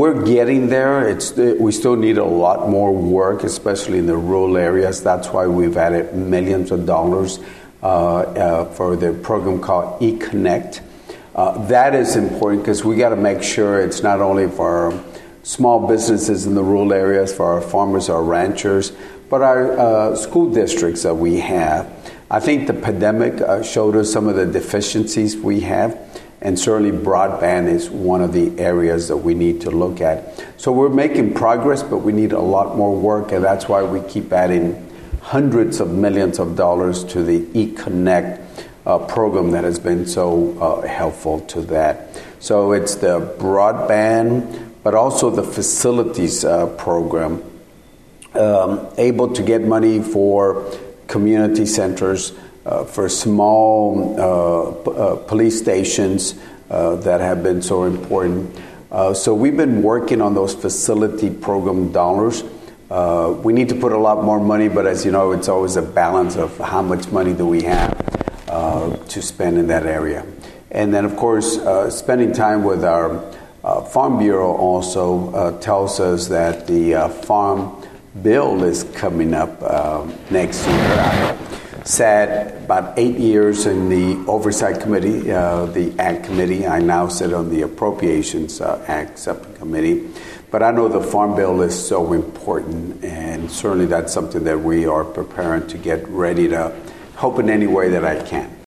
We're getting there. We still need a lot more work, especially in the rural areas. That's why we've added millions of dollars for the program called eConnect. That is important because we got to make sure it's not only for our small businesses in the rural areas, for our farmers, our ranchers, but our school districts that we have. I think the pandemic showed us some of the deficiencies we have, and certainly broadband is one of the areas that we need to look at. So we're making progress, but we need a lot more work, and that's why we keep adding hundreds of millions of dollars to the eConnect program that has been so helpful to that. So it's the broadband, but also the facilities program, able to get money for community centers, for small police stations that have been so important. So we've been working on those facility program dollars. We need to put a lot more money, but as you know, it's always a balance of how much money do we have to spend in that area. And then, of course, spending time with our Farm Bureau also tells us that the Farm Bill is coming up next year. I sat about 8 years in the Oversight Committee, the Ag Committee. I now sit on the Appropriations Act Subcommittee. But I know the Farm Bill is so important, and certainly that's something that we are preparing to get ready to help in any way that I can.